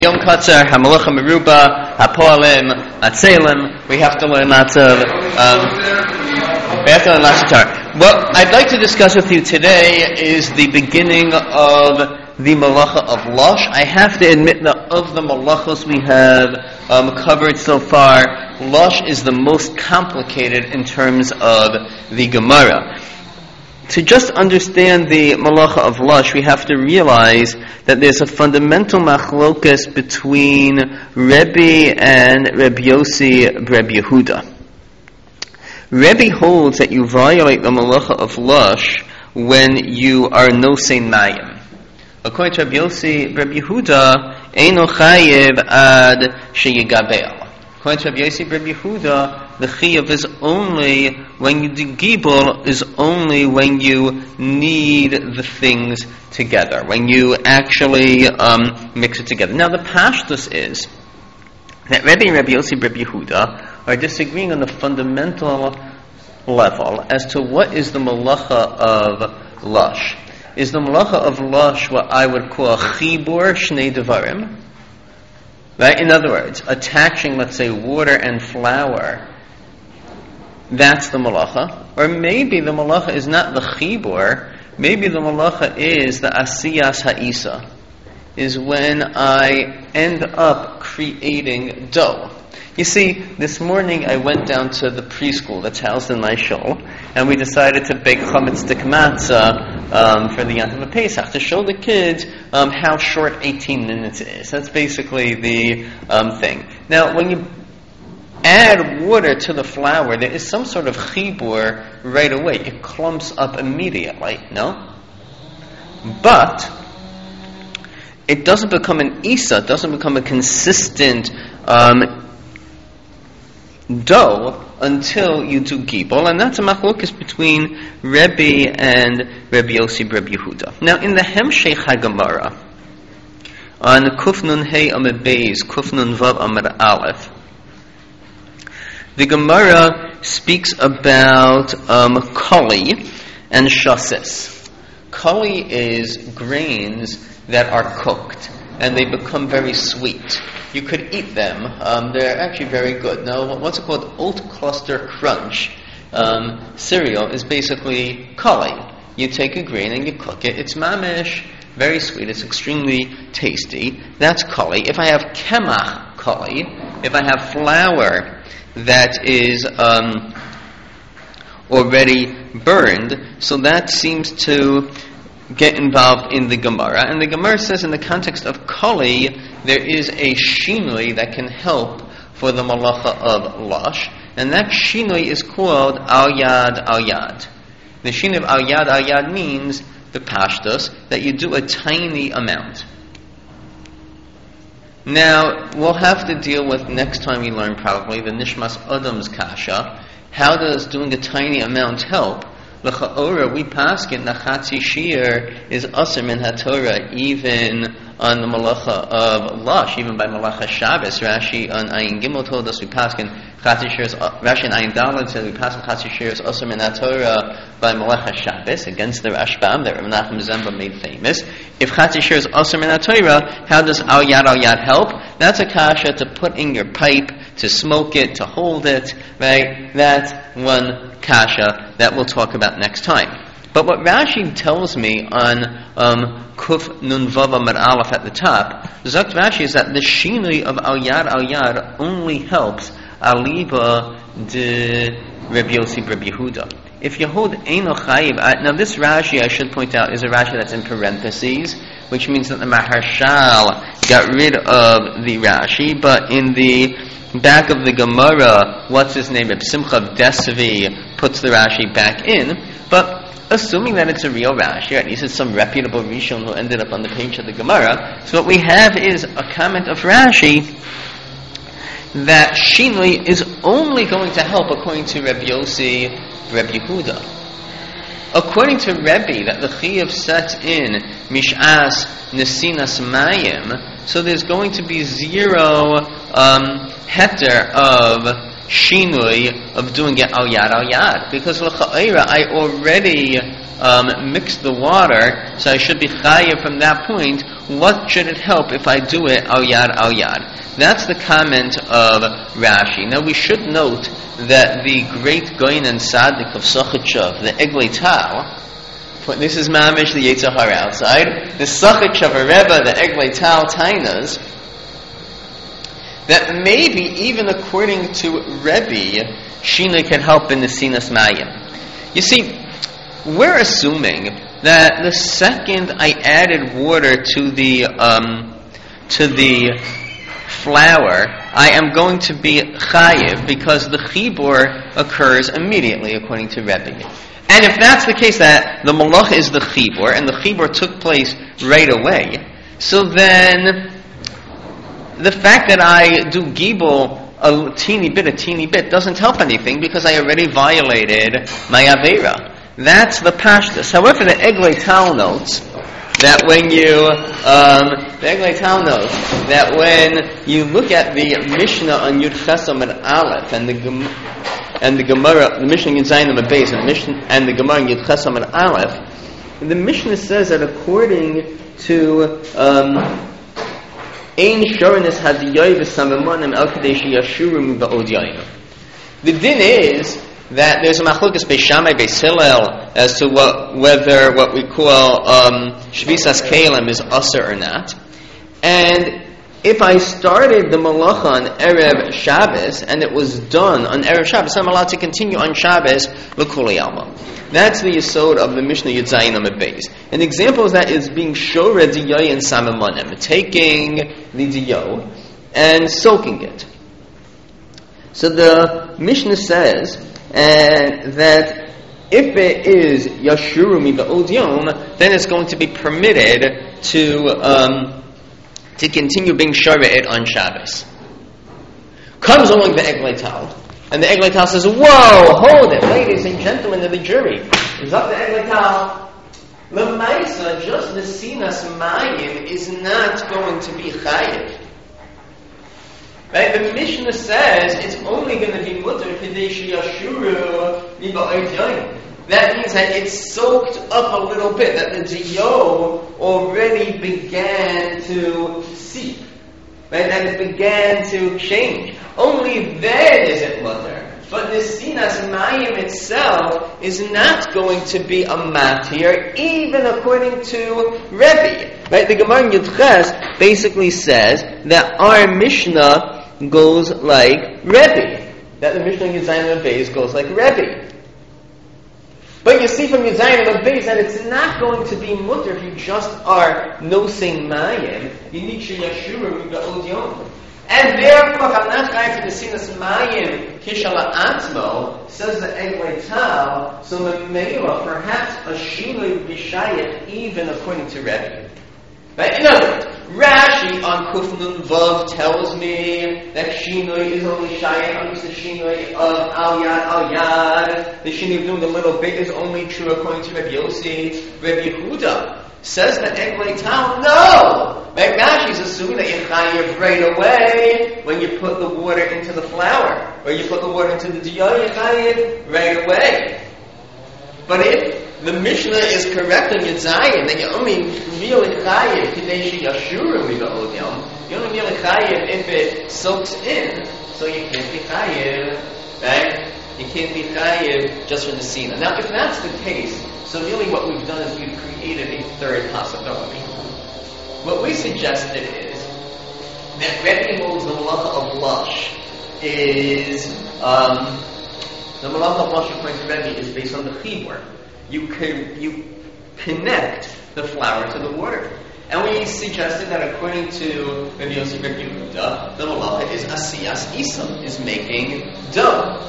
Yom Katzar, HaMalacha Meruba, HaPoalim, Atzelim. We have to learn lots of Torah. What I'd like to discuss with you today is the beginning of the Malacha of Lush. I have to admit that of the Malachos we have covered so far, Lush is the most complicated in terms of the Gemara. To just understand the Malacha of Lush, we have to realize that there's a fundamental machlokas between Rebbe and Rebbe Yossi Rebbe Yehuda. Rebbe holds that you violate the Malacha of Lush when you are nosein mayim. According to Rebbe Yossi Rebbe Yehuda, eino chayev ad sheyigabeil. According to Rebbe Yossi Rebbe Yehuda, the chiyuv is only when you do gibel, is only when you need the things together, when you actually mix it together. Now the pashtus is that Rebbe and Rebbe Yossi Rebbe Yehuda are disagreeing on the fundamental level as to what is the malacha of lush. Is the malacha of lush what I would call chibur shnei devarim? Right? In other words, attaching, let's say, water and flour, that's the malacha. Or maybe the malacha is not the chibur, maybe the malacha is the asiyas ha'isa, is when I end up creating dough. You see, this morning I went down to the preschool that's housed in my shul, and we decided to bake chametz dik matzah for the Yantav Pesach, to show the kids how short 18 minutes is. That's basically the thing. Now, when you add water to the flour, there is some sort of chibur right away. It clumps up immediately, no? But it doesn't become an isa, it doesn't become a consistent dough until you do gibel, and that's a machlokas between Rebbe and Rebbe Yossi Rebbe Yehuda. Now, in the Hemshech HaGemara, on Kufnun Hey Amud Beis, Kufnun Vav Amud Aleph, the Gemara speaks about kali and shasis. Kali is grains that are cooked, and they become very sweet. You could eat them. They're actually very good. Now, what's it called? Oat Cluster Crunch cereal is basically kali. You take a grain and you cook it. It's mamish, very sweet. It's extremely tasty. That's kali. If I have kemach kali, if I have flour that is already burned, so that seems to get involved in the Gemara. And the Gemara says in the context of kali, there is a shinui that can help for the malacha of lush, and that shinui is called al yad. The shinui of al yad means the pashtus, that you do a tiny amount. Now, we'll have to deal with, next time we learn probably, the Nishmas Adam's kasha. How does doing a tiny amount help? L'cha'ora, we paskin, the chatzi shir is asr min haTorah, even on the malacha of lush, even by malacha Shabbos. Rashi on Ayin Gimel told us we paskin chatzi shir is, Rashi on Ayin Daled said we paskin chatzi shir is asr min haTorah by malacha Shabbos, against the Rashbam that Rav Menachem Zemba made famous. If chatzi shir is asr min haTorah, how does al yad help? That's a kasha to put in your pipe, to smoke it, to hold it, right? That's one kasha that we'll talk about next time. But what Rashi tells me on Kuf Nun Vav Amud Aleph at the top, Zakt Rashi, is that the shinui of al yad only helps aliba de Rebbe Yossi Rebbe Yehuda. If you hold eino chayiv, now this Rashi, I should point out, is a Rashi that's in parentheses, which means that the Maharshal got rid of the Rashi, but in the back of the Gemara, what's his name? Simcha Desvi puts the Rashi back in, but assuming that it's a real Rashi, or at least it's some reputable Rishon who ended up on the page of the Gemara, so what we have is a comment of Rashi that shinui is only going to help according to Rebbe Yossi Rebbe Yehuda. According to Rebbe, that the chiyuv sets in mish'as nesinas mayim, so there's going to be zero heter of shinui of doing it al yad, because l'cha'ira I already mix the water, so I should be chayiv from that point. What should it help if I do it al yad? That's the comment of Rashi. Now we should note that the great Goyin and Tzaddik of Sochachav, the Eglei Tal, this is Mamish, the Yetzer Hara outside, the Sochachav Rebbe, the Eglei Tal Tainas, that maybe even according to Rebbe, Shina can help in the Sinas Mayim. You see, we're assuming that the second I added water to the flour, I am going to be chayiv because the chibur occurs immediately, according to Rebbe. And if that's the case, that the malach is the chibur, and the chibur took place right away, so then the fact that I do gibel a teeny bit doesn't help anything because I already violated my avera. That's the pashtus. However, the Eglei Tal notes that when you look at the Mishnah on Yud Chesam and Aleph and the Gemara, the Mishnah in Zayin and Beis and the Gemara in Yud Chesam and Aleph, the Mishnah says that according to Ein Shorenis Hadiyoy v'Samamonim El Kadesh Yashurim Ba'od Yainu. The din is that there's a machlokas Beis Shammai Beis Hillel as to whether what we call Shvisas Kelim is usher or not. And if I started the malacha on Erev Shabbos and it was done on Erev Shabbos, I'm allowed to continue on Shabbos l'kuli alma. That's the yesod of the Mishnah Yud Zayin Amud Beis. An example of that is being shoreh diyoy and samamonim, taking the diyo and soaking it. So the Mishnah says that if it is yashuru miba'od yom, then it's going to be permitted to continue being shoreh on Shabbos. Comes along the Eglei Tal, and the Eglei Tal says, "Whoa, hold it, ladies and gentlemen of the jury." Is up the Eglei Tal. L'maisa, just the sinas mayim is not going to be chayiv. Right? The Mishnah says it's only going to be mutter kadesh yashuru miba'od yom. That means that it's soaked up a little bit, that the diyo already began to seep, right? That it began to change. Only then is it mutter. But the sinas mayim itself is not going to be a matir, even according to Rebbe. Right? The Gemara in Yud Ches basically says that our Mishnah goes like Rebbe. That the Mishnah in Yud Zayin Amud Beis goes like Rebbe. But you see from Yud Zayin Amud Beis that it's not going to be mutter if you just are nosing mayim. You need sheyashuru miba'od yom. And therefore, if I'm not trying to the sinas mayim kishala atzmo, says the Eglei Tal, so memela, perhaps a shinui b'shayach even according to Rebbe. Right? In other words, Rashi on Kuf Nun Vav tells me that shinui is only shayach on the shinui of al yad. The shinui of doing a little bit is only true according to Rebbe Yossi. Rebbe Yehuda says that Eglei Tal, no! Right? Rashi's assuming that you chayiv right away when you put the water into the flour, or you put the water into the diyo, you chayiv right away. But if the Mishnah is correct on Yud Zayin, then you only really chayiv kadesh yashuru miba'od yom. You only really chayiv if it soaks in, so you can't be chayiv, right? You can't be chayiv just from the sina. Now, if that's the case, so really what we've done is we've created a third possibility. What we suggested is that Rebbe holds the malacha of lush is the malacha of lush according to Rebbe is based on the chibur. You connect the flour to the water. And we suggested that according to Rebbe Yossi Rebbe Yehuda, the malacha is asiyas isam, is making dough.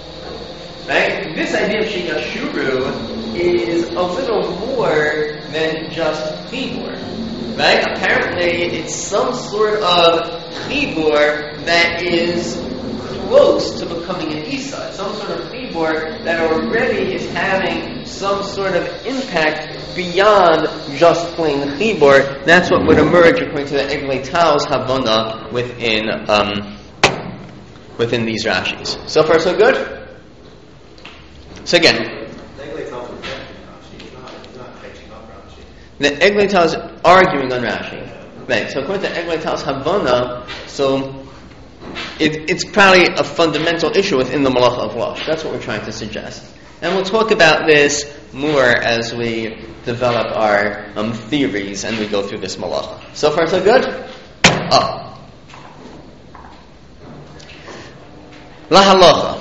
Right? This idea of sheyashuru is a little more than just chibur. Right? Apparently, it's some sort of chibur that is close to becoming an isa. Some sort of chibur that already is having some sort of impact beyond just plain chibur. That's what would emerge according to the Eglei Tal's havana within these Rashis. So far, so good? So again, The Eglei is arguing on Rashi. Right, so according to Eglei Tal's Havana, so it's probably a fundamental issue within the Malacha of Lush. That's what we're trying to suggest. And we'll talk about this more as we develop our theories and we go through this Malacha. So far, so good? La Halacha.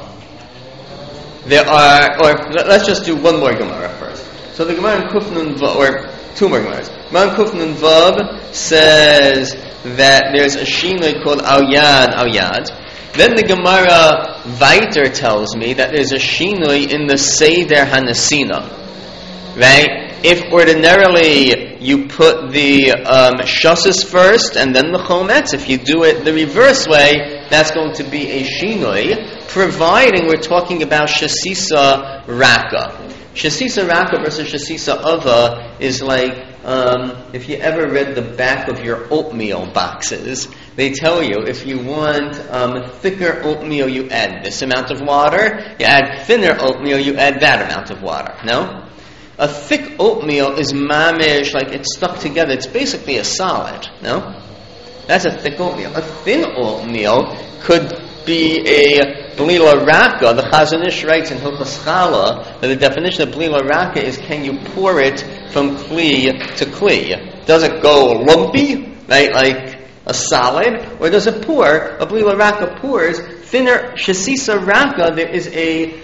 Let's just do one more Gemara first. So the Gemara in Kufnun Vav, or two more Gemaras. Gemara in Kufnun Vav says that there's a shinui called Al Yad. Then the Gemara Viter tells me that there's a shinui in the Seder Hanasina. Right? If ordinarily you put the shasas first and then the chometz, if you do it the reverse way, that's going to be a shinui, providing we're talking about shasisa raka. Shasisa raka versus shasisa ava is like, if you ever read the back of your oatmeal boxes, they tell you if you want thicker oatmeal, you add this amount of water. You add thinner oatmeal, you add that amount of water. No? A thick oatmeal is mamish, like it's stuck together. It's basically a solid. No? That's a thick oatmeal. A thin oatmeal could be a blila raka. The Chazon Ish writes in Hilchos Chala that the definition of blila raka is, can you pour it from kli to kli? Does it go lumpy, right, like a solid, or does it pour? A blila raka pours thinner. Shasisa raka, there is a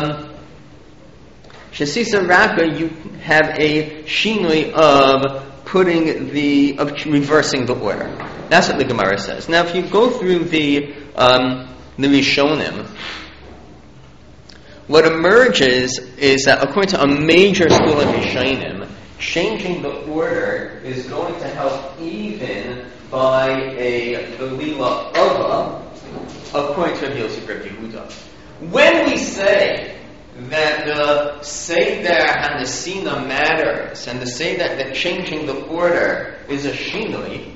shasisa raka. You have a shinui of reversing the order. That's what the Gemara says. Now, if you go through the Rishonim, what emerges is that according to a major school of Rishonim, changing the order is going to help even by a Velila Ava, according to Rabbi Yossi Rabbi Yehuda. When we say that the Seder Hanasina matters, and the Seder that changing the order is a shinui,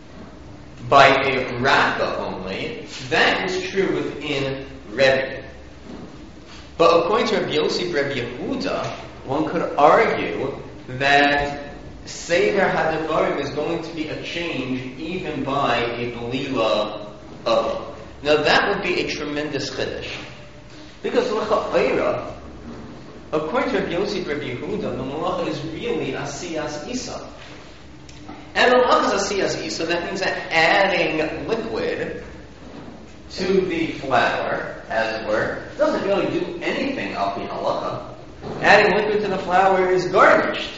by a raka only, that is true within Rebbe. But according to Rabbi Yossi Rabbi Yehuda, one could argue that Seder HaDevarim is going to be a change even by a Belila Ava. Now that would be a tremendous chiddush. Because l'cha'ira, according to Rabbi Yossi Rabbi Yehuda, the malacha is really asiyas isa. And malacha is asiyas isa, that means that adding liquid to the flour, as it were, doesn't really do anything al pi halacha. Adding liquid to the flour is garnished.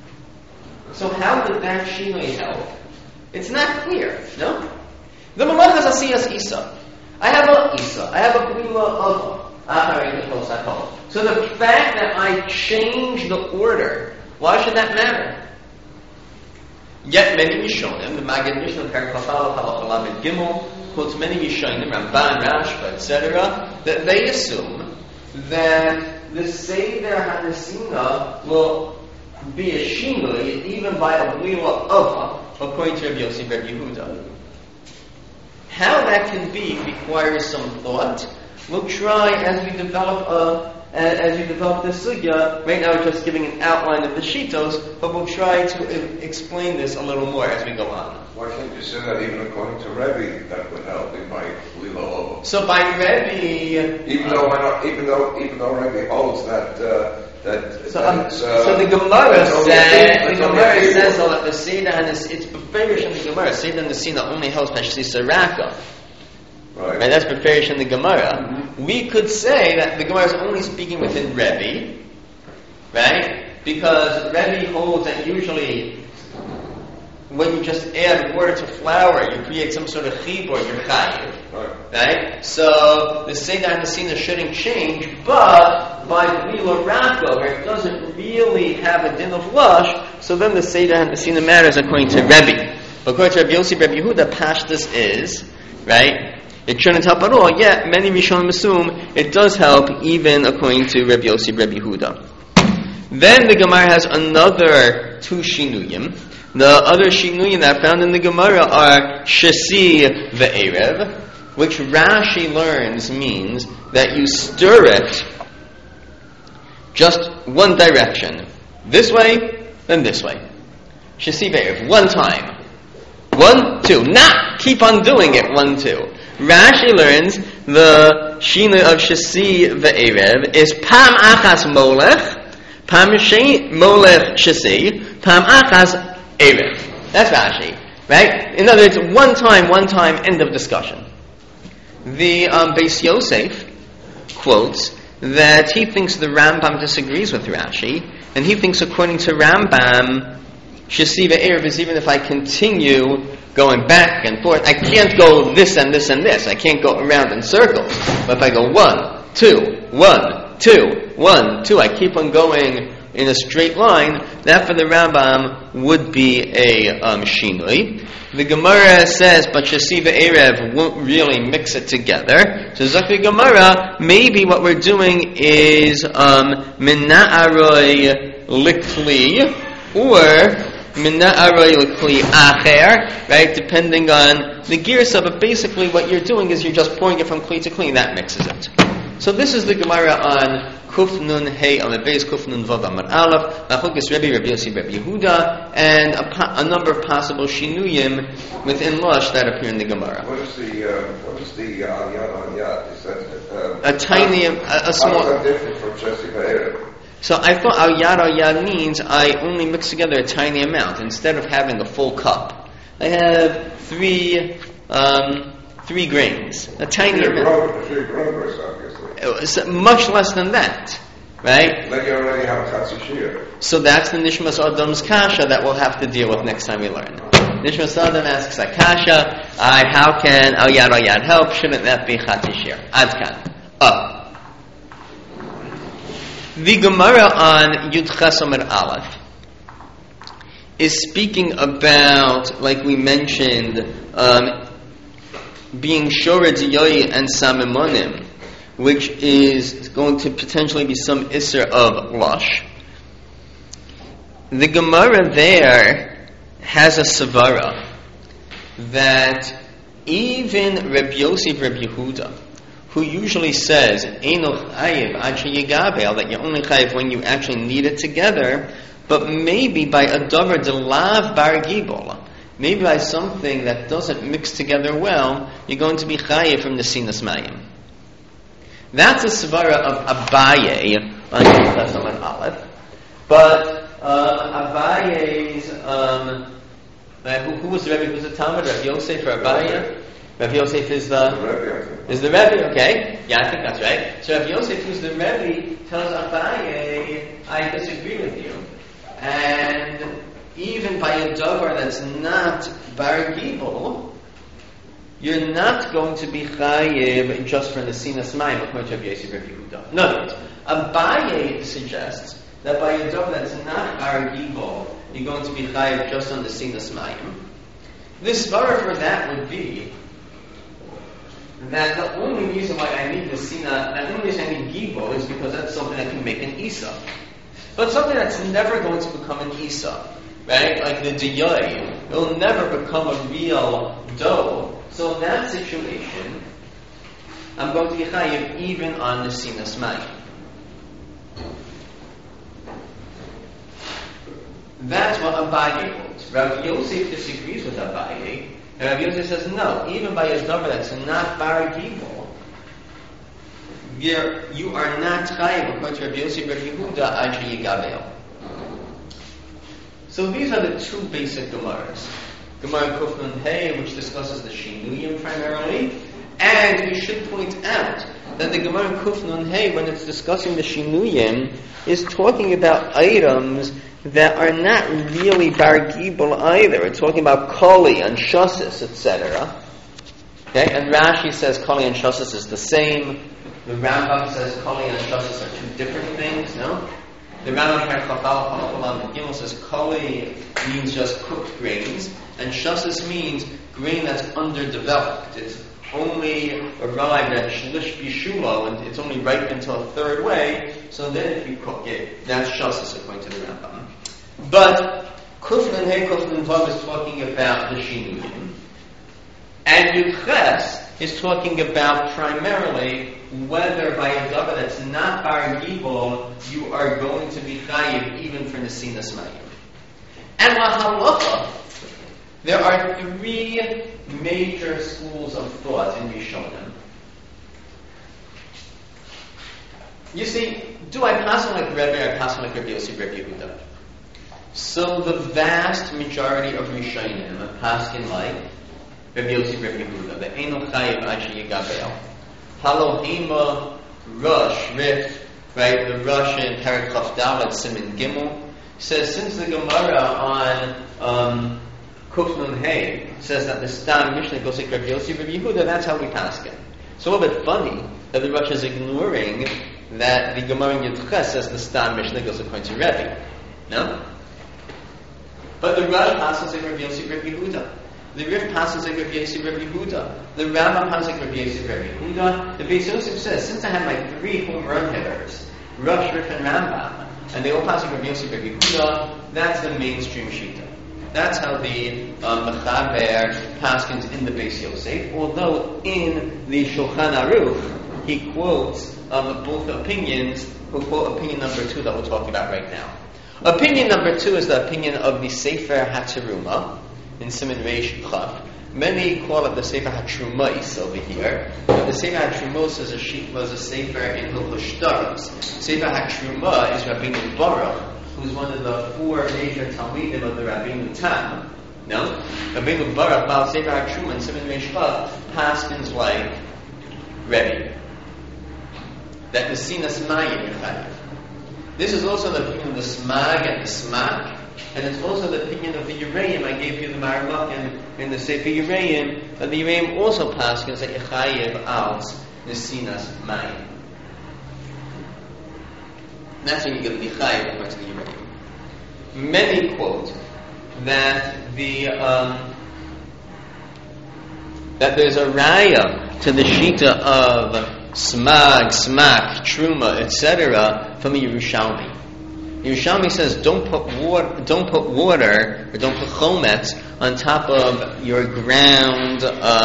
So how did that shinui help? It's not clear, no? The malacha is asiyas isa. I have a isa, I have a blila ava. So the fact that I change the order, why should that matter? Yet many Rishonim, the Maggid Mishnah, Perikafal, Halachalam, Gimel, quotes many Rishonim, Ramban, Rashba, etc., that they assume that the Seder HaNasina will be a shinui even by a blila ava, according to Rabbi Yossi Rabbi Yehuda. How that can be requires some thought. We'll try as we develop this sugya. Right now, we're just giving an outline of the shitos, but we'll try to explain this a little more as we go on. Why can't you say that even according to Rebbe that would help in my Lila Ova? So by Rebbe, even though Rebbe holds that. So the Gemara says that the Seder it's beferish in the Gemara. Seder Nesina only helps Peshisa Raka. Right. And that's beferish in the Gemara. Mm-hmm. We could say that the Gemara is only speaking within Rebbe, right? Because Rebbe holds that usually when you just add water to flour, you create some sort of chibur, you're chayiv. Right? So the Seder Nesina shouldn't change, but by Blila Raka, where it doesn't really have a din of lush, so then the Seder Nesina matters according to Rebbe. But according to Rabbi Yossi Rabbi Yehuda, Pashtus is, right? It shouldn't help at all, yet many Rishonim assume it does help even according to Rabbi Yossi Rabbi Yehuda. Then the Gemara has another two shinuyim. The other shinuyim that are found in the Gemara are Shasi ve'erev, which Rashi learns means that you stir it just one direction. This way, then this way. Shasi ve'erev. One time. 1, 2. Not keep on doing it. 1, 2. Rashi learns the shina of Shasi ve'erev is Pam achas molech, Pam molech Shasi, Pam achas erev. That's Rashi. Right? In other words, one time, end of discussion. The Beis Yosef quotes that he thinks the Rambam disagrees with Rashi, and he thinks according to Rambam, Shasi ve'erev is even if I continue going back and forth, I can't go this and this and this. I can't go around in circles. But if I go 1, 2, 1, 2, 1, 2, I keep on going in a straight line, that for the Rambam would be a shinui. The Gemara says, but Shasi ve'erev won't really mix it together. So Zakri Gemara, maybe what we're doing is mina'aroi likli, or mina'aroi likli acher, right? Depending on the girsa, but basically what you're doing is you're just pouring it from kli to kli, and that mixes it. So this is the Gemara on Kuf Nun Hey on the base Kuf Nun Vav Amar Aleph, Nachokis Rabbi Yossi Rabbi Yehuda, and a number of possible shinuyim within Lush that appear in the Gemara. What is the Aliyah on Yad? Is that a tiny, a small? How is that different from Shasi ve'erev? So I thought al yad means I only mix together a tiny amount instead of having a full cup. I have 3 grains, a tiny amount. 3 grams, obviously. It's much less than that, right? Then you already have a Chatzishir. So that's the Nishmas Adam's kasha that we'll have to deal with next time we learn. Nishmas Adam asks a kasha, how can al yad help? Shouldn't that be Chatzishir? Adkan. The Gemara on Yud Ches Amar Aleph is speaking about, like we mentioned, being Shored Yoyi and Samimonim, which is going to potentially be some Isser of Lush. The Gemara there has a Savara that even Reb Yosef Reb Yehuda, who usually says Einoch Chayiv Ad Sheyigabel, that you're only Chayiv when you actually need it together, but maybe by a Davar Delav Bar Gibol, maybe by something that doesn't mix together well, you're going to be Chayiv from the Sinas Mayim. That's a Svara of Abaye on Yud Aleph, but Abaye's who was the Rebbe? Who's the Talmud? Rav Yosef or Abaye? Rav Yosef is the Rebbe, okay? Yeah, I think that's right. So Rav Yosef, who's the Rebbe, tells Abaye, I disagree with you. And even by a davar that's not Bar Gibel, you're not going to be chayiv just for the sinas mayim, according to Rav Yosef Rav Yehuda. In other words, Abaye suggests that by a davar that's not Bar Gibel, you're going to be chayiv just on the sinas mayim. This svara for that would be that the only reason why I need the sina, the only reason I need Gibel is because that's something that can make an isa. But something that's never going to become an isa, right? Like the diyoy, it will never become a real dough. So in that situation, I'm going to be chayiv even on the sinas mayim. That's what Abaye holds. Rav Yosef disagrees with Abaye, and Rav Yosef says no. Even by a davar that's not Bar Gibel, you are not chayiv according to Rav Yosef Rav Yehuda Ad Sheyigabel. So these are the two basic Gemaras. Gemara Kuf Nun Hey, which discusses the Shinuyim primarily, and we should point out that the Gemara Kuf Nun Hey, when it's discussing the Shinuyim, is talking about items that are not really Bar Gibel either. It's talking about Koli and Shasis, etc. Okay, and Rashi says Koli and Shasis is the same. The Rambam says Koli and Shasis are two different things, no? The Rambam says Koli means just cooked grains, and Shasis means grain that's underdeveloped. It's only arrived at Shlish Bishula, and it's only ripe until a third way, so then if you cook it, that's Shasis according to the Rambam. But Kuf Nun Hey, Kuf Nun Vav is talking about the Shinuyim, and Yud Ches is talking about primarily whether by a davar that's not Bar Gibel, you are going to be chayiv even for the sinas mayim. And lahalacha, there are three major schools of thought in Rishonim. You see, do I pass on like Rebbe or I pass on like Rabbi Yossi, Rabbi Yehuda? So the vast majority of Rishonim pass in like Rabbi Yossi, Rabbi Yehuda. The Eino Chayiv Asher Yigabel. Halohema Rush Rif, right? The Rush in Perek Chaf Dalet Siman Gimel says since the Gemara on Kuf Nun Hey says that the Stam Mishnah goes like Rabbi Yossi, Rabbi Yehuda, that's how we pass it. It's a little bit funny that the Rush is ignoring that the Gemara in Yudches says the Stam Mishnah goes according to Rebbe. No? But the Rush passes like Rabbi Yossi, Rabbi Yehuda. The Rif passes like Rabbi Yossi, Rabbi Yehuda. The Rambam passes like Rabbi Yossi, Rabbi Yehuda. The Beis Yosef says, since I had my three home run hitters, Rush, Rif, and Rambam, and they all pass like Rabbi Yossi, Rabbi Yehuda, that's the mainstream Shita. That's how the Mechaber paskins in the Beis Yosef, although in the Shulchan Aruch, he quotes both opinions, who quote opinion number 2 that we're talking about right now. Opinion number 2 is the opinion of the Sefer HaTeruma in Siman Reish Chaf. Many call it the Sefer HaTrumos over here, but the Sefer HaTrumos is a Sefer in Hilchos Shtaros. Sefer HaTruma is Rabbeinu Baruch, who's one of the 4 major Talmidim of the Rabbeinu Tam. No? Rabbeinu Baruch, about Sefer HaTruma in Siman Reish Chaf, paskins like Rebbe. That the Sinas Mayim Yechayev. This is also the opinion of the Smag and the Smak, and it's also the opinion of the Yereim. I gave you the Maramach in the Sefer Yereim, that the Yereim also paskins that Yechayev out the Sinas Mayim. That's when you get the Yechayev according to the Yereim. Many quote that that there's a raya to the Shita of Smag, Smak, Truma, etc. from a Yerushalmi. Yerushalmi says don't put water, or don't put chometz on top of your ground,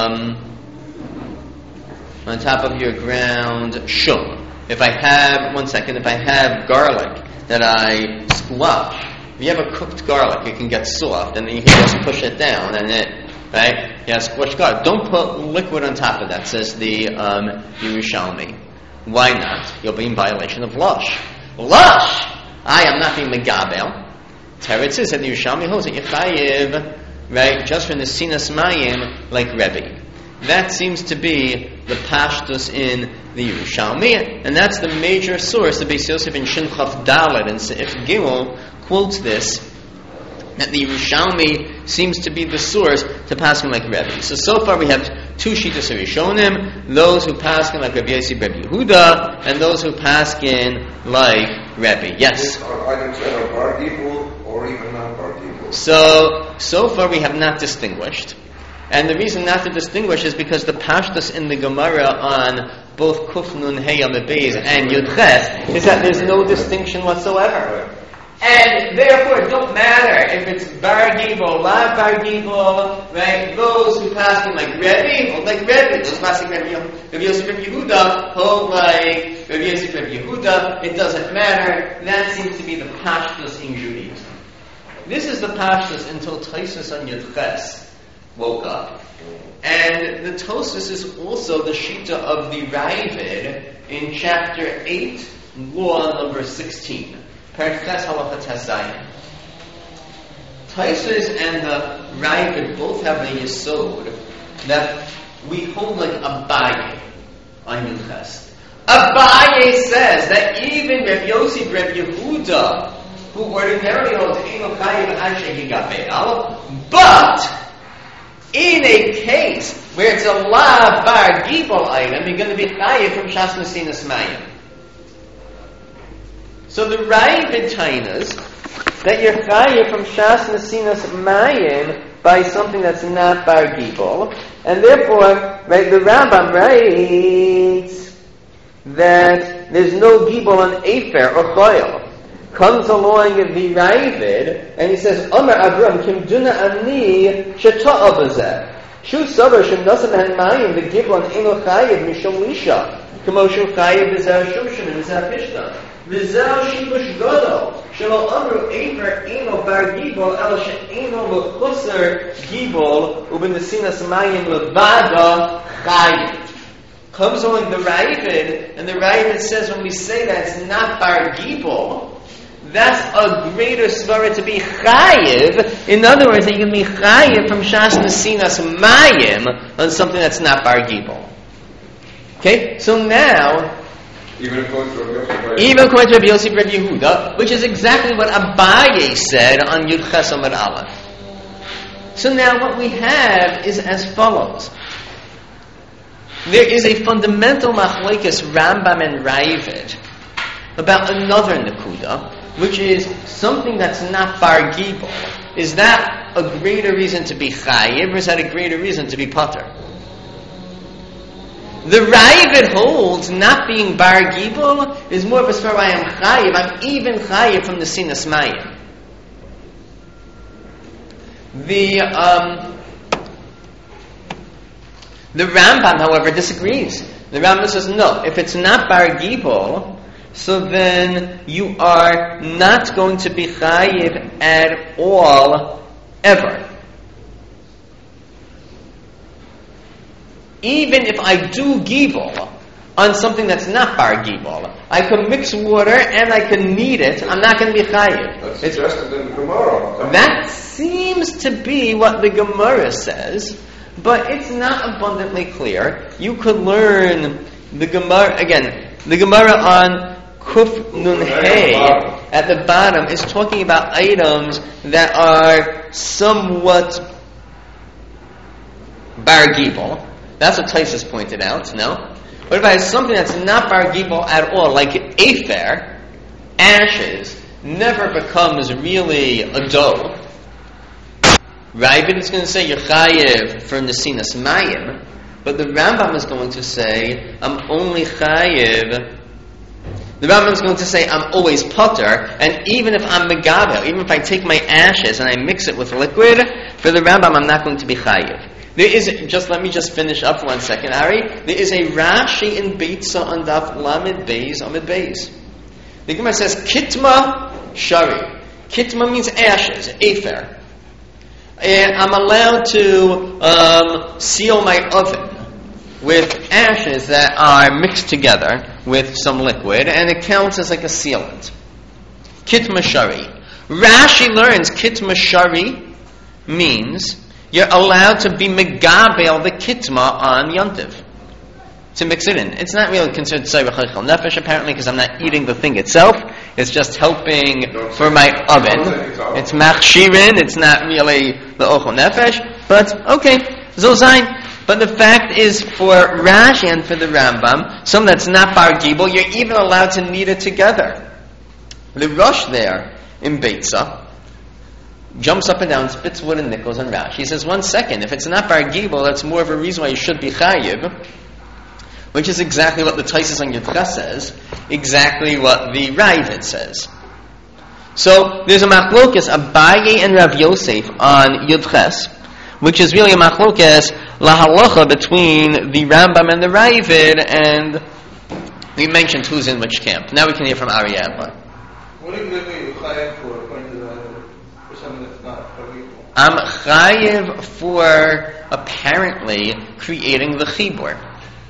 shum. If I have garlic that I squash, if you have a cooked garlic, it can get soft, and then you can just push it down, and right? Yeah, squash garlic. Don't put liquid on top of that, says the Yerushalmi. Why not? You'll be in violation of Lush. Lush! I am not being Megabel. Teretz is that the Yerushalmi holds that Yechayev, right, just from the Sinas Mayim, like Rebbe. That seems to be the Pashtus in the Yerushalmi, and that's the major source. The Beis Yosef in Shin Chaf Dalet and Seif Gimel quotes this, that the Yerushalmi seems to be the source to paskin like Rebbe. So far we have 2 Shitas of Rishonim, those who paskin like Rabbi Yossi, Rabbi Yehuda, and those who paskin like Rebbe. Yes? Are items that are bar gibul or even not bar gibul? So far we have not distinguished. And the reason not to distinguish is because the Pashtus in the Gemara on both Kuf Nun Hey Yamid Beis and Yud Ches is that there's no distinction whatsoever. And therefore it don't matter if it's Bar Gibel, La Bar Gibel, right? Those who pass in like Rebbe, hold like Rebbe. Those passing Rabbi Yossi, Rabbi Yehuda, hold like Rabbi Yossi, Rabbi Yehuda. It doesn't matter. That seems to be the Pashtus in Judaism. This is the Pashtus until Tosfos on Yud Ches woke up. And the Tosfos is also the Shita of the Ravid in chapter 8, law number 16. Perek Ches Halacha Tes Zayin. Tosfos and the Ravid both have a yesod that we hold like Abaye on Yud Ches. Abaye says that even Rabbi Yossi, Rabbi Yehuda, who ordinarily holds Eino Chayiv Asher Yigabel, but in a case where it's a La Bar Gibel item, you're going to be Chayiv from Shas Mesinas Mayim. So the Ravid tainas that you're Chayiv from Shas Mesinas Mayim by something that's not Bar Gibel, and therefore, right, the Rambam writes that there's no Gibel on Efer or Choyel. Comes along the Ravid, and he says, Omer Avram, Kim Duna Ani, Sheta'a Bazeh. Shu Savar, Shem Nasam Han Mayim, the Gibel on Eino Chayiv, Mishom Lisha. Kamo Shu Chayiv, V'zeh Shoshan, V'zeh Pishta. V'zeh Shibush Godo. Shelo amru Efer eino bar gibol, el she'eino mechusar gibol, ubenesinas mayim levada chayiv. Comes along the Ravid, and the Ravid says when we say that it's not bar gibol, that's a greater svara to be chayiv. In other words, that you can be chayiv from shas nesinas mayim on something that's not bar gibol. Okay, so now, Even according to Rabbi Yosef Rabbi Yehuda, which is exactly what Abaye said on Yud Ches Amud Aleph. So now what we have is as follows. There is a fundamental machlokes Rambam and Ravid about another nekuda, which is something that's not bar gibol. Is that a greater reason to be chayiv, or is that a greater reason to be pater? The Ravid holds not being bar gibol is more of a story why I'm chayiv. I'm even chayiv from the sinas mayim. The Rambam, however, disagrees. The Rambam says no. If it's not bar gibol, so then you are not going to be chayiv at all, ever. Even if I do gibol on something that's not bar gibol, I can mix water and I can knead it, I'm not going to be chayiv. That's suggested in the Gemara. That seems to be what the Gemara says, but it's not abundantly clear. You could learn the Gemara, again, the Gemara on Kuf Nun Hey at the bottom is talking about items that are somewhat bar gibol. That's what Taisus pointed out, no? What if I have something that's not bar gibol at all, like afer, ashes, never becomes really a dough. Ravid is going to say you're chayiv for nesinas mayim, but the Rambam is going to say I'm only chayiv. The Rambam is going to say I'm always pater, and even if I'm megabel, even if I take my ashes and I mix it with liquid, for the Rambam I'm not going to be chayiv. There is let me finish up 1 second, Ari. There is a Rashi in Beitza on Daf Lamed Beis Amid Beis. The Gemara says kitma shari. Kitma means ashes, afer. I'm allowed to seal my oven with ashes that are mixed together with some liquid, and it counts as like a sealant. Kitma shari. Rashi learns kitma shari means you're allowed to be megabel the kitma on yontiv, to mix it in. It's not really considered tzarech chaychal nefesh apparently because I'm not eating the thing itself. It's just helping for my oven. It's machshirin. It's not really the ochel nefesh. But okay, zozain. But the fact is, for Rashi and for the Rambam, something that's not bar gibol, you're even allowed to knead it together. The Rosh there in Beitza jumps up and down, spits wood and nickels on Rashi. He says, 1 second, if it's not bar gibol, that's more of a reason why you should be chayiv, which is exactly what the Taisus on Yud Ches says, exactly what the Ravid says. So there's a machlokes, Abaye and Rav Yosef on Yud Ches, which is really a machlokes lahalacha between the Rambam and the Ravid, and we mentioned who's in which camp. Now we can hear from Ari Adler. What exactly are you chayiv for, according to the Ravid, for something that's not illegal? I'm chayiv for apparently creating the chibur.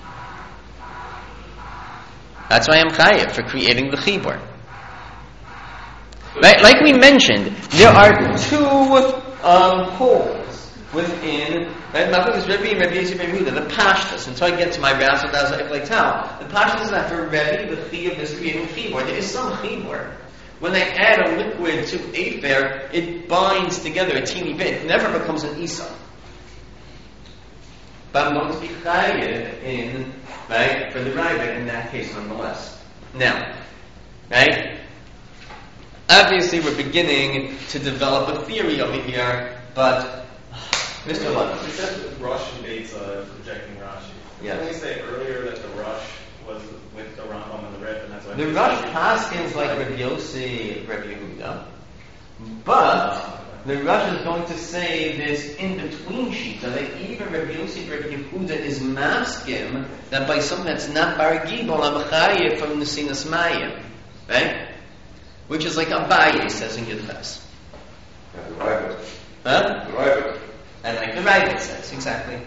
That's why I'm chayiv, for creating the chibur. Right? Like we mentioned, there are two poles within, right? Machlokes Rebbe and Rabbi Yosef ben Yehuda, the pashtus. Until I get to my Rasul Dazai Tau, the pashtus is that for Rebbe, the chiyuv is creating chibur. There is some chibur. When I add a liquid to afer, it binds together a teeny bit. It never becomes an isa. But I'm going to be chayiv in, right, for the Ravid in that case nonetheless. Now, right? Obviously we're beginning to develop a theory over here, but Mr. Lund. You said Rush and Beitza projecting Rashi. Yes. Didn't we say earlier that the Rush was with the Rambam and the Red, and that's why The Rush paskins like Rabbi Yossi, Rabbi Yehuda, but the Rush is going to say this in-between sheet, that even Rabbi Yossi, Rabbi Yehuda is maskim, that by something that's not bar gibol, I'm chayiv from the sinas mayim. Right? which is like Abaye says in Yudches. And the Rabbit. Huh? The Rabbit. And like the Rabbit says, exactly.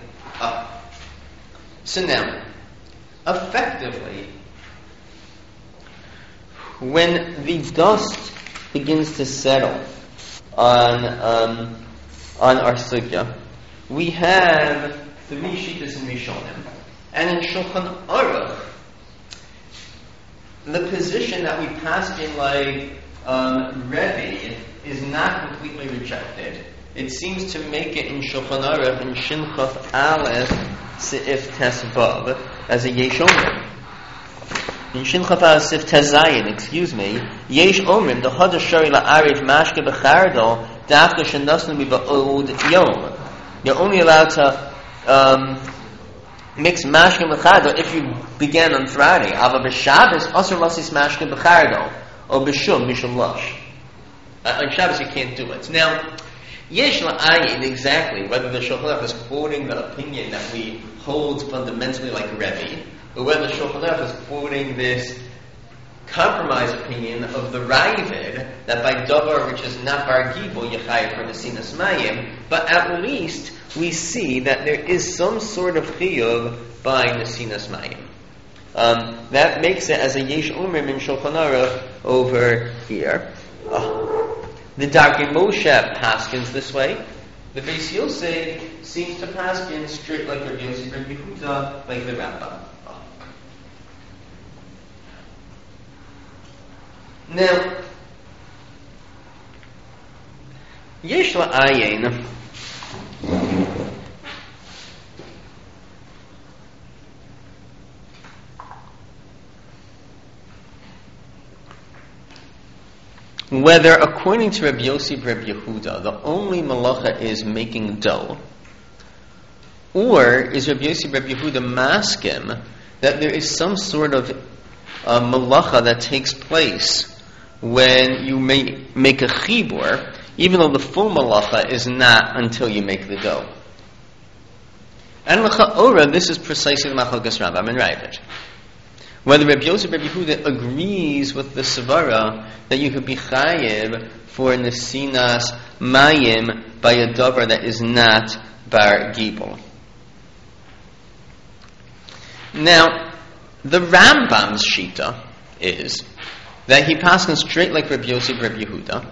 So now, effectively, when the dust begins to settle on our sugya, we have 3 shittas in Rishonim, and in Shulchan Aruch, the position that we passed in like Rebbe is not completely rejected. It seems to make it in Shulchan Aruch in Shin Chaf Aleph Seif Tes Vav as a Yesh Omrim. In Shin Chaf Aleph Seif Tes Zayin, Yesh Omrim the Hadash Shari LaAriv Mashke Bechardo Dafka Shenasnu Ba'od Yom. You're only allowed to mix mashke and bechardo if you began on Friday. Ava b'Shabbos asur lasis mashke and bechardo or b'shum mishum lush. On Shabbos you can't do it. Now, yesh la'ayin exactly whether the Shulchan Aruch is quoting the opinion that we hold fundamentally like Rebbe, or whether the Shulchan Aruch is quoting this compromise opinion of the Ravid that by davar which is not bar gibel yechayev for nesinas mayim, but at least we see that there is some sort of chiyuv by nesinas mayim. That makes it as a yesh umrim in Shulchan Aruch over here. The Darkei Moshe paskins this way. The Beis Yosef seems to paskin straight like Rabbi Yossi ben Yehuda, like the Rambam. Now, yesh la'ayin whether, according to Rabbi Yossi ben Yehuda, the only malacha is making dough, or is Rabbi Yossi ben Yehuda maskim that there is some sort of malacha that takes place when you make a chibur, even though the full malacha is not until you make the dough. And l'cha'ora, this is precisely the machlokes Rambam and Ravid. Whether Rabbi Yosef ben Yehuda agrees with the svara that you could be chayiv for nesinas mayim by a davar that is not bar gibel. Now, the Rambam's shita is that he passes straight like Rabbi Yosef ben Yehuda,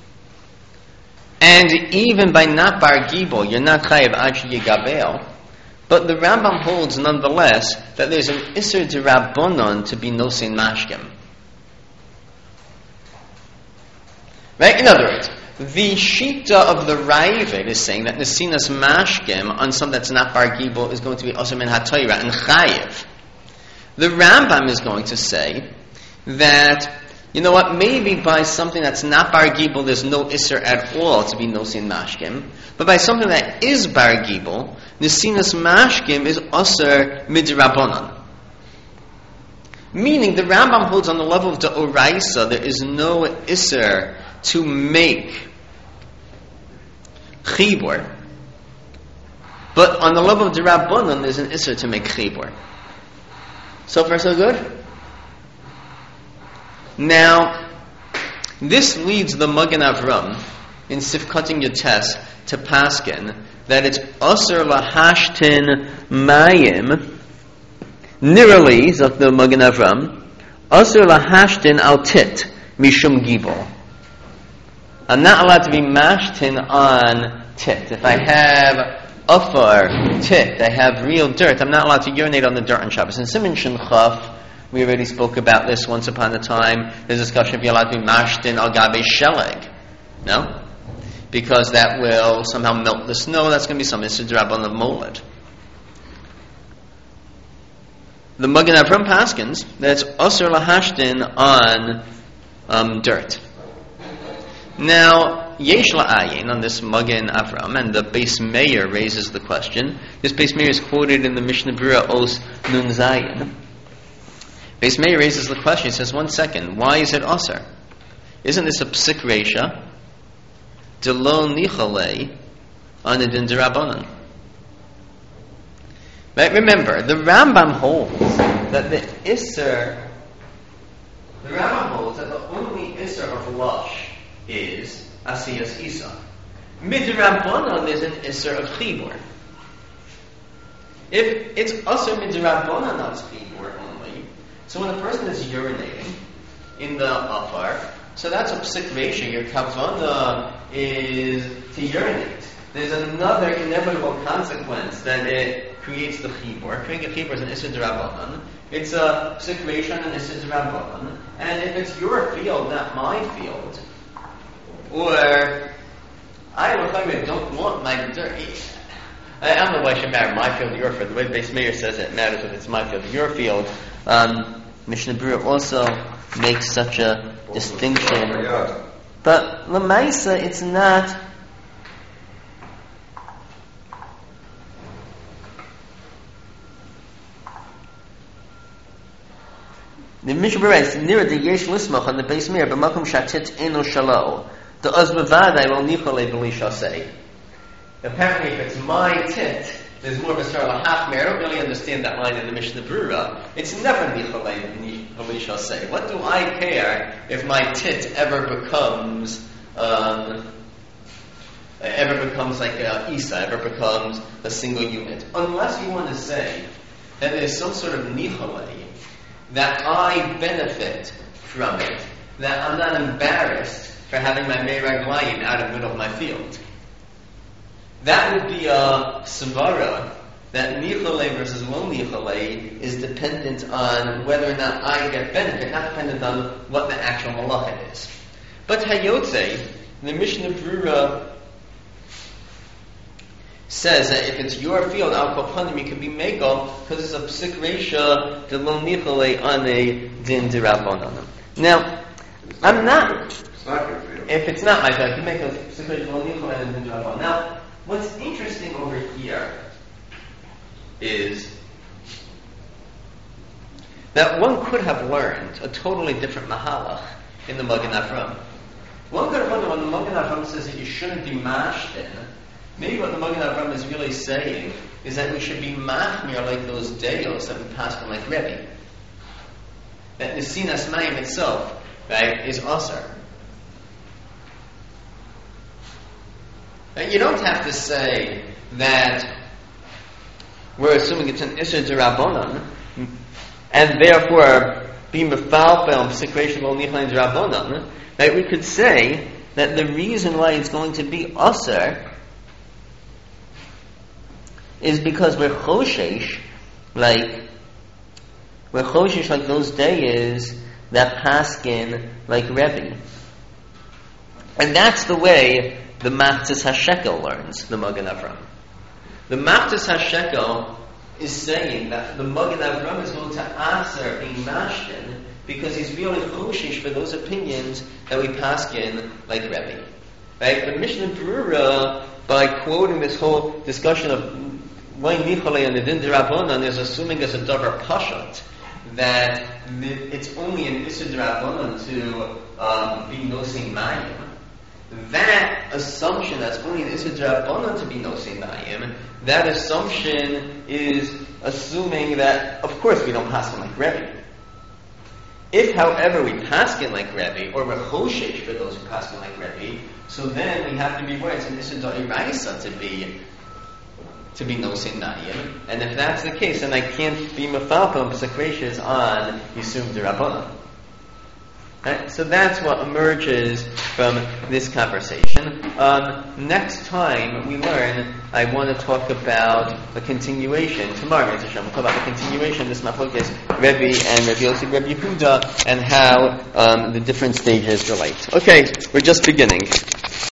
and even by not bar gibel, you're not chayiv ad yigabel. But the Rambam holds nonetheless that there's an iser d'Rabbanan to be nosein mashkim. Right? In other words, the shita of the Ravid is saying that nesinas mashkim on something that's not bar gibel is going to be osir min ha'torah and chayiv. The Rambam is going to say that, you know what, maybe by something that's not bar gibel there's no iser at all to be nosein mashkim, but by something that is bar gibel, nesinas mashkim is osir midrabanan. Meaning the Rambam holds on the level of the oraisa there is no iser to make chibur, but on the level of the rabbanan there's an iser to make chibur. So far so good? Now, this leads the Magen Avram in Sifkating Yates to paskin that it's Asr lahashtin mayim, nirali, zok the Magen Avram, Asr lahashtin al tit, mishum gibel. I'm not allowed to be mashtin on tit. If I have afar, tit, I have real dirt, I'm not allowed to urinate on the dirt on Shabbos. In Siman Shin Chaf, we already spoke about this once upon a time. There's a discussion if you're allowed to be mashtin al gabe sheleg. No? Because that will somehow melt the snow. That's going to be some Issur D'Rabbanan of Moled. The Magen Avram paskins that it's Asr lahashtin on dirt. Now, Yesh la'ayin on this Magen Avram, and the Beis Meir raises the question. This Beis Meir is quoted in the Mishnah Berurah Os Nun Zayin. Beis Meir raises the question. He says, 1 second, why is it Asr? Isn't this a psik reisha? Delo nichalei anadin d'Rabbanan. Right? Remember, the Rambam holds that the Rambam holds that the only Isser Isser of Lush is Asiyas Isa. Midrabanan is an Isser of Chibur. If it's Asr Midrabanan of Chibur only, so when a person is urinating in the afar, so that's a psik reisha. Your kavana is to urinate. There's another inevitable consequence that it creates the chibur. Creating a chibur is an issur d'Rabbanan. It's a psik reisha and an issur d'Rabbanan. And if it's your field, not my field, or I don't want my dirty. I don't know why it should matter my field or your field. The way Beis Meir says it matters if it's my field or your field. Mishnah Berurah also makes such a distinction. But Lamaisa, it's not. The Mishnah Berurah writes, near the Yesh Lismach on the Beis Meir, but Makom Shatit Eno Shalo. The Uzmavadai will Nichole Belisha say. Apparently, if it's my tit, there's more of a Sarah Lahachmer. I don't really understand that line in the Mishnah Berurah. It's never Nichole Belisha say. What do I care if my tit ever becomes like a Isa, ever becomes a single unit? Unless you want to say that there's some sort of Nichole, that I benefit from it, that I'm not embarrassed for having my Meiraglayim out of the middle of my field. That would be a svara that Nichole versus lo Nichole is dependent on whether or not I get benefit, not dependent on what the actual malacha is. But Hayotze, the Mishnah Berurah says that if it's your field, al kopanim, you can be megal because it's a psik reisha de lo nichole on a din d'Rabbanan. Now, I'm not. It's not your field. If it's not my field, I can make a psik reisha de lo nichole on a din d'Rabbanan. Now, what's interesting over here is that one could have learned a totally different mahalach in the Magen Avraham. One could have learned when the Magen Avraham says that you shouldn't be mashten. Maybe what the Magen Avraham is really saying is that we should be machmir like those deos that we pass from like Rebbe. That Nesinas Mayim itself, right, is asar. You don't have to say that we're assuming it's an Isser d'Rabbanan, and therefore being mefalpel psik reisha lo nichole d'Rabbanan. Right? We could say that the reason why it's going to be asar is because we're choshesh like those days that paskin like Rebbe. And that's the way the Machzis HaShekel learns the Magen Avraham. The Machzis HaShekel is saying that the Magen Avraham is going to answer a mashkin because he's really choshesh for those opinions that we paskin like Rebbe. Right? The Mishnah Berurah, by quoting this whole discussion of why Nichole and the Din d'Rabbanan, is assuming as a davar pashat that it's only an Isser d'Rabbanan to be nosei mayim. That assumption that's only an Isser d'Rabbanan to be nosei mayim, that assumption is assuming that, of course, we don't paskin like Rebbe. If, however, we paskin like Rebbe, or we're choshesh for those who paskin like Rebbe, so then we have to be aware it's an Isser d'Oraisa to be nosei mayim, and if that's the case, then I can't be mefalpel psik reisha on Yisum d'Rabbanan. Right? So that's what emerges from this conversation. Next time we learn, I want to talk about the continuation. Tomorrow, we'll talk about the continuation of this machlokes Rebbe and Rebbe Yossi, Rebbe Yehuda, and how the different stages relate. Okay, we're just beginning.